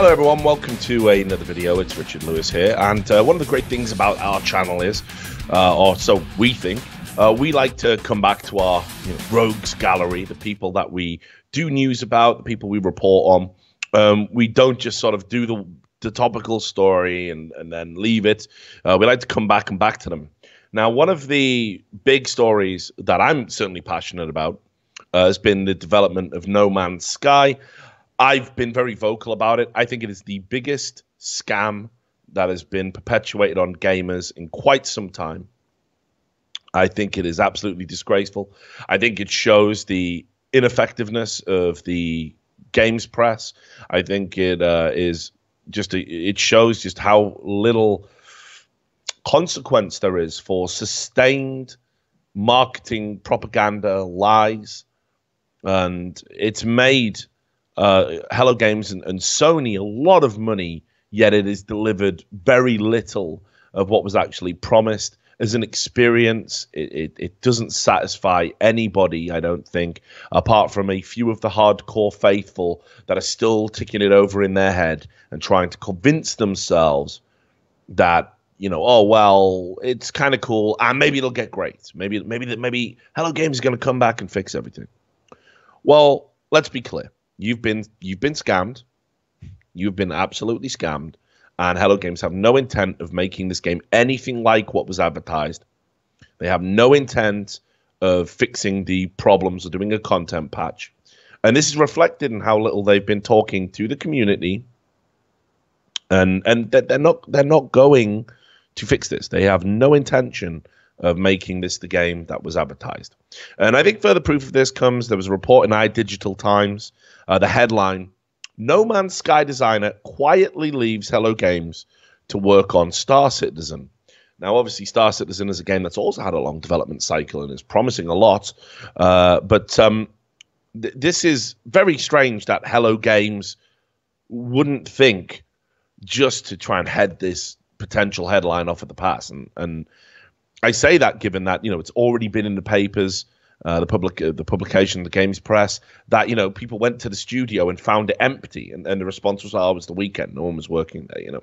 Hello everyone, welcome to another video. It's Richard Lewis here, and one of the great things about our channel is, or so we think, we like to come back to our rogues gallery, the people that we do news about, the people we report on. We don't just sort of do the topical story and then leave it. We like to come back to them. Now, one of the big stories that I'm certainly passionate about has been the development of No Man's Sky. I've been very vocal about it. I think it is the biggest scam that has been perpetuated on gamers in quite some time. I think it is absolutely disgraceful. I think it shows the ineffectiveness of the games press. I think it it shows just how little consequence there is for sustained marketing, propaganda, lies, and it's made Hello Games and Sony a lot of money, yet it is delivered very little of what was actually promised. As an experience, it doesn't satisfy anybody, I don't think, apart from a few of the hardcore faithful that are still ticking it over in their head and trying to convince themselves that, oh, well, it's kind of cool, and maybe it'll get great. Maybe Hello Games is going to come back and fix everything. Well, let's be clear. You've been scammed. You've been absolutely scammed. And Hello Games have no intent of making this game anything like what was advertised. They have no intent of fixing the problems or doing a content patch. And this is reflected in how little they've been talking to the community. And they're not going to fix this. They have no intention of making this the game that was advertised. And I think further proof of this comes, there was a report in iDigital Times, the headline, No Man's Sky designer quietly leaves Hello Games to work on Star Citizen. Now, obviously, Star Citizen is a game that's also had a long development cycle and is promising a lot. But this is very strange that Hello Games wouldn't think just to try and head this potential headline off at the pass. And I say that given that, it's already been in the papers, the publication, the games press, that, people went to the studio and found it empty. And the response was, oh, it was the weekend. No one was working there,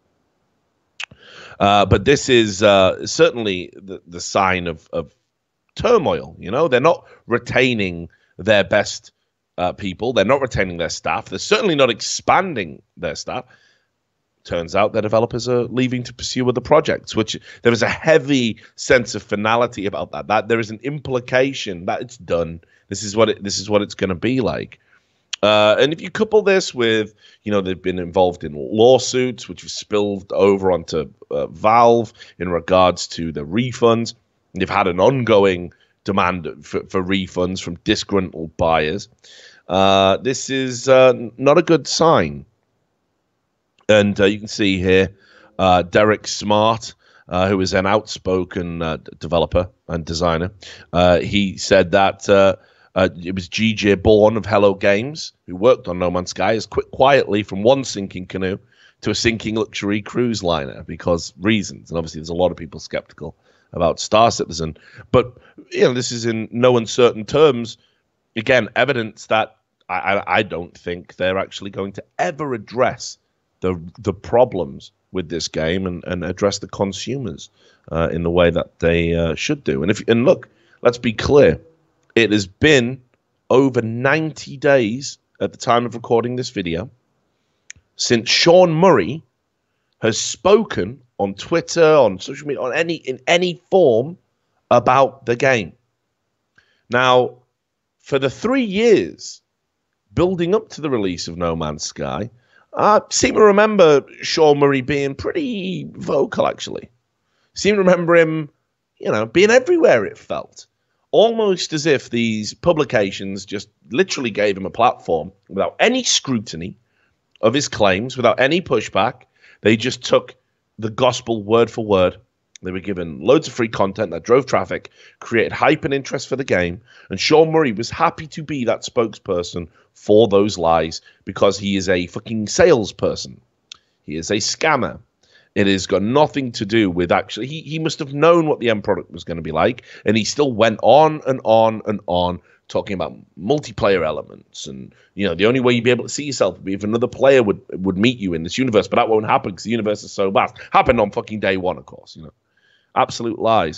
But this is certainly the sign of turmoil, They're not retaining their best people. They're not retaining their staff. They're certainly not expanding their staff. Turns out their developers are leaving to pursue other projects, which there is a heavy sense of finality about that. That there is an implication that it's done. This is what it's going to be like. And if you couple this with, they've been involved in lawsuits, which have spilled over onto Valve in regards to the refunds. They've had an ongoing demand for refunds from disgruntled buyers. This is not a good sign. And you can see here Derek Smart, who is an outspoken developer and designer. He said that it was GJ Bourne of Hello Games, who worked on No Man's Sky, has quit quietly from one sinking canoe to a sinking luxury cruise liner because reasons. And obviously there's a lot of people skeptical about Star Citizen. But, this is in no uncertain terms, again, evidence that I don't think they're actually going to ever address the problems with this game and address the consumers in the way that they should do. And look, let's be clear. It has been over 90 days at the time of recording this video since Sean Murray has spoken on Twitter, on social media, in any form about the game. Now, for the 3 years building up to the release of No Man's Sky, I seem to remember Sean Murray being pretty vocal, actually. Seem to remember him, being everywhere, it felt. Almost as if these publications just literally gave him a platform without any scrutiny of his claims, without any pushback. They just took the gospel word for word. They were given loads of free content that drove traffic, created hype and interest for the game, and Sean Murray was happy to be that spokesperson for those lies because he is a fucking salesperson. He is a scammer. It has got nothing to do with he must have known what the end product was going to be like, and he still went on and on and on talking about multiplayer elements, and the only way you'd be able to see yourself would be if another player would meet you in this universe, but that won't happen because the universe is so vast. Happened on fucking day one, of course. Absolute lies.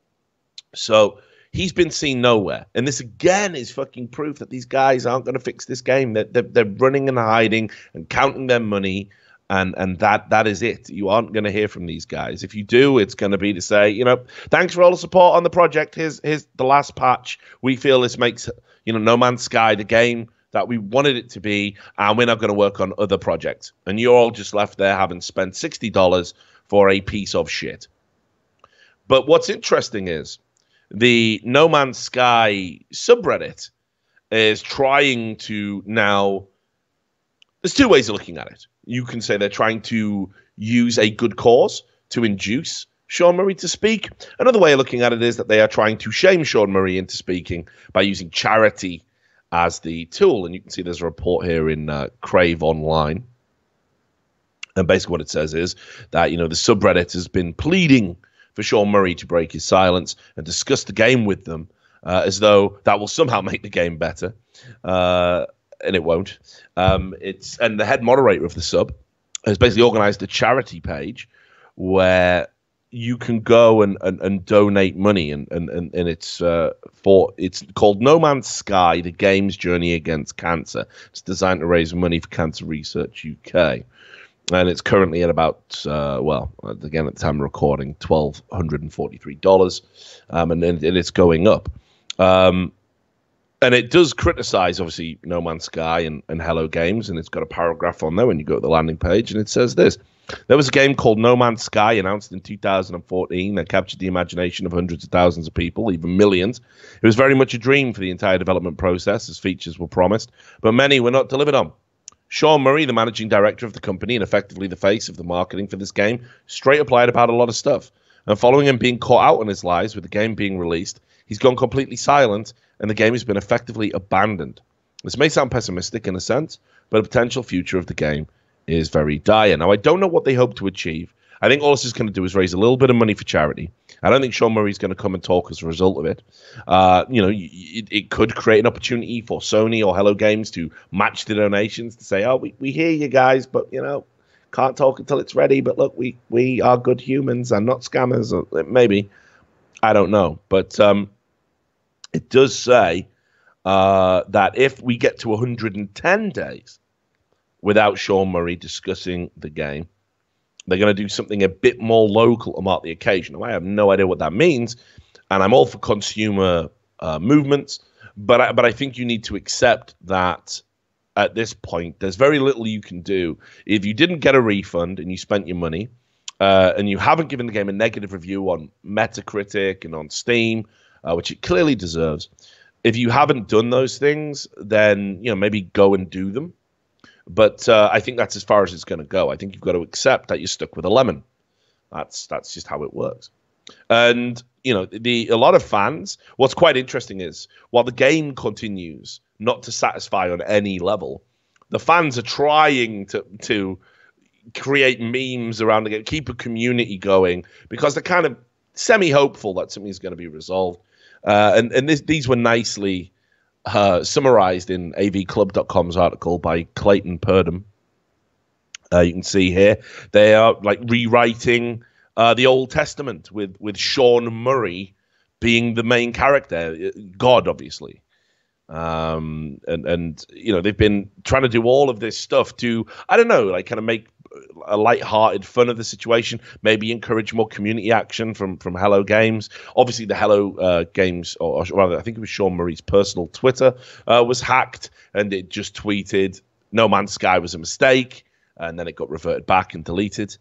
So he's been seen nowhere, and this again is fucking proof that these guys aren't going to fix this game. They're running and hiding and counting their money. And that is it. You aren't going to hear from these guys. If you do, it's going to be to say, thanks for all the support on the project. Here's the last patch. We feel this makes, No Man's Sky the game that we wanted it to be, and we're not going to work on other projects. And you're all just left there having spent $60 for a piece of shit. But what's interesting is the No Man's Sky subreddit is trying to now. There's two ways of looking at it. You can say they're trying to use a good cause to induce Sean Murray to speak. Another way of looking at it is that they are trying to shame Sean Murray into speaking by using charity as the tool. And you can see there's a report here in Crave Online. And basically what it says is that, the subreddit has been pleading for Sean Murray to break his silence and discuss the game with them as though that will somehow make the game better. And it won't. And the head moderator of the sub has basically organized a charity page where you can go and donate money, and it's it's called No Man's Sky: The Game's Journey Against Cancer. It's designed to raise money for Cancer Research UK, and it's currently at about again at the time of recording, $1,243, and it's going up. And it does criticize, obviously, No Man's Sky and Hello Games, and it's got a paragraph on there when you go to the landing page, and it says this. There was a game called No Man's Sky announced in 2014 that captured the imagination of hundreds of thousands of people, even millions. It was very much a dream for the entire development process, as features were promised, but many were not delivered on. Sean Murray, the managing director of the company and effectively the face of the marketing for this game, straight up lied about a lot of stuff. And following him being caught out on his lies with the game being released, he's gone completely silent, and the game has been effectively abandoned. This may sound pessimistic in a sense, but the potential future of the game is very dire. Now, I don't know what they hope to achieve. I think all this is going to do is raise a little bit of money for charity. I don't think Sean Murray's going to come and talk as a result of it. It could create an opportunity for Sony or Hello Games to match the donations, to say, we hear you guys, but, can't talk until it's ready. But look, we are good humans and not scammers. Or maybe. I don't know. But it does say that if we get to 110 days without Sean Murray discussing the game, they're going to do something a bit more local to mark the occasion. Now, I have no idea what that means, and I'm all for consumer movements, but I think you need to accept that at this point, there's very little you can do. If you didn't get a refund and you spent your money, and you haven't given the game a negative review on Metacritic and on Steam, which it clearly deserves. If you haven't done those things, then maybe go and do them. But I think that's as far as it's going to go. I think you've got to accept that you're stuck with a lemon. That's just how it works. And a lot of fans. What's quite interesting is while the game continues not to satisfy on any level, the fans are trying to create memes around the game, keep a community going, because they're kind of semi-hopeful that something's going to be resolved. And these were nicely summarized in avclub.com's article by Clayton Purdom. You can see here they are like rewriting the Old Testament with Sean Murray being the main character, God, obviously. And they've been trying to do all of this stuff to, I don't know, like kind of make a light-hearted fun of the situation, maybe encourage more community action from Hello Games. Obviously, the Hello Games, or rather, I think it was Sean Murray's personal Twitter, was hacked, and it just tweeted, No Man's Sky was a mistake, and then it got reverted back and deleted.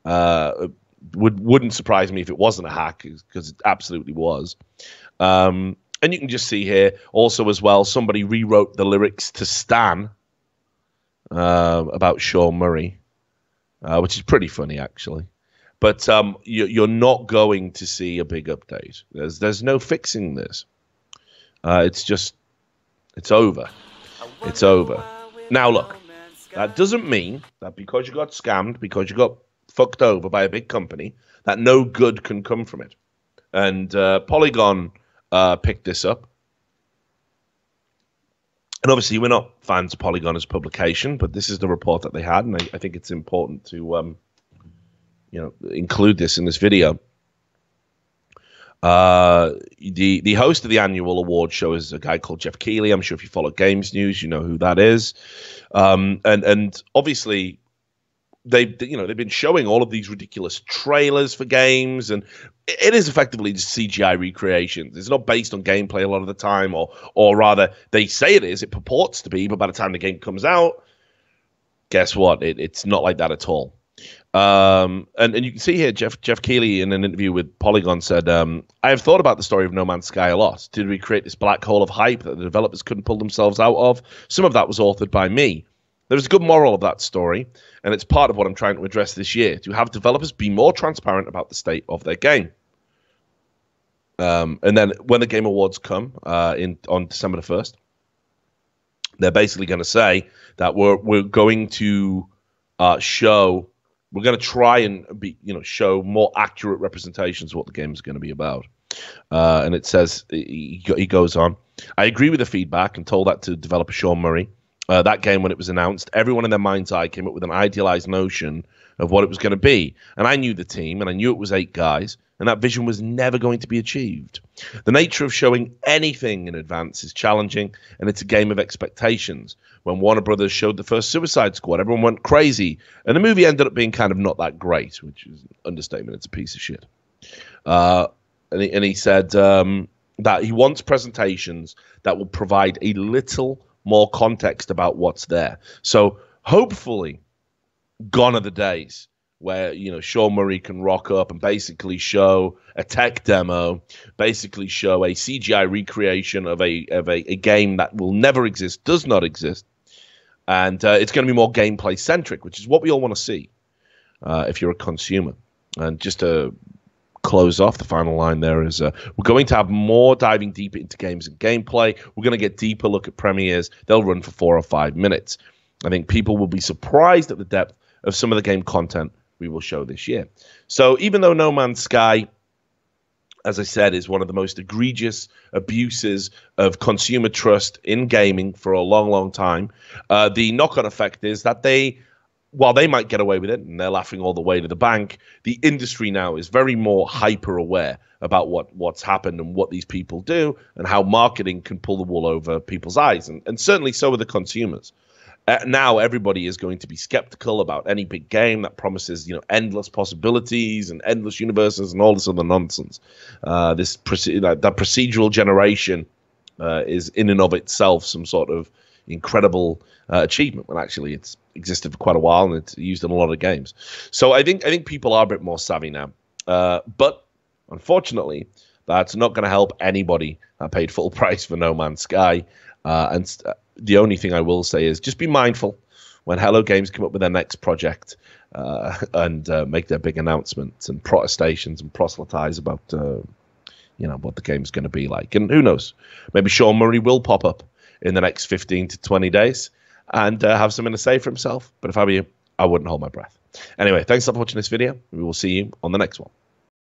Wouldn't surprise me if it wasn't a hack, because it absolutely was. And you can just see here, also as well, somebody rewrote the lyrics to Stan about Sean Murray. Which is pretty funny, actually. But you're not going to see a big update. There's no fixing this. It's over. It's over. Now, look, that doesn't mean that because you got scammed, because you got fucked over by a big company, that no good can come from it. And Polygon picked this up. And obviously, we're not fans of Polygon as publication, but this is the report that they had, and I think it's important to, include this in this video. The host of the annual award show is a guy called Jeff Keighley. I'm sure if you follow Games News, you know who that is. And obviously, they've been showing all of these ridiculous trailers for games, and it is effectively just CGI recreations. It's not based on gameplay a lot of the time, or rather, they say it is. It purports to be, but by the time the game comes out, guess what? It's not like that at all. And you can see here, Jeff Keighley in an interview with Polygon said, I have thought about the story of No Man's Sky a lot. Did we create this black hole of hype that the developers couldn't pull themselves out of? Some of that was authored by me. There's a good moral of that story, and it's part of what I'm trying to address this year, to have developers be more transparent about the state of their game. And then when the Game Awards come on December the 1st, they're basically going to say that we're going to we're going to try and show more accurate representations of what the game is going to be about. And it says, he goes on, I agree with the feedback and told that to developer Sean Murray. That game, when it was announced, everyone in their mind's eye came up with an idealized notion of what it was going to be. And I knew the team, and I knew it was 8 guys, and that vision was never going to be achieved. The nature of showing anything in advance is challenging, and it's a game of expectations. When Warner Brothers showed the first Suicide Squad, everyone went crazy, and the movie ended up being kind of not that great, which is an understatement. It's a piece of shit. And he said that he wants presentations that will provide a little more context about what's there. So hopefully, gone are the days where Sean Murray can rock up and basically show a tech demo, basically show a CGI recreation of a game that will never exist, does not exist, and it's going to be more gameplay centric, which is what we all want to see if you're a consumer. And just to close off, the final line there is we're going to have more diving deeper into games and gameplay. We're going to get deeper look at premieres. They'll run for 4 or 5 minutes. I think people will be surprised at the depth of some of the game content we will show this year. So even though No Man's Sky, as I said, is one of the most egregious abuses of consumer trust in gaming for a long, long time, the knock-on effect is that while they might get away with it and they're laughing all the way to the bank, the industry now is very more hyper-aware about what's happened and what these people do and how marketing can pull the wool over people's eyes. And certainly so are the consumers. Now everybody is going to be skeptical about any big game that promises, endless possibilities and endless universes and all this other nonsense. That procedural generation is in and of itself some sort of incredible achievement, when actually it's existed for quite a while and it's used in a lot of games. So I think people are a bit more savvy now. But unfortunately, that's not going to help anybody that paid full price for No Man's Sky. The only thing I will say is just be mindful when Hello Games come up with their next project and make their big announcements and protestations and proselytize about what the game's going to be like. And who knows, maybe Sean Murray will pop up in the next 15 to 20 days and have something to say for himself. But if I were you, I wouldn't hold my breath. Anyway, thanks for watching this video. We will see you on the next one.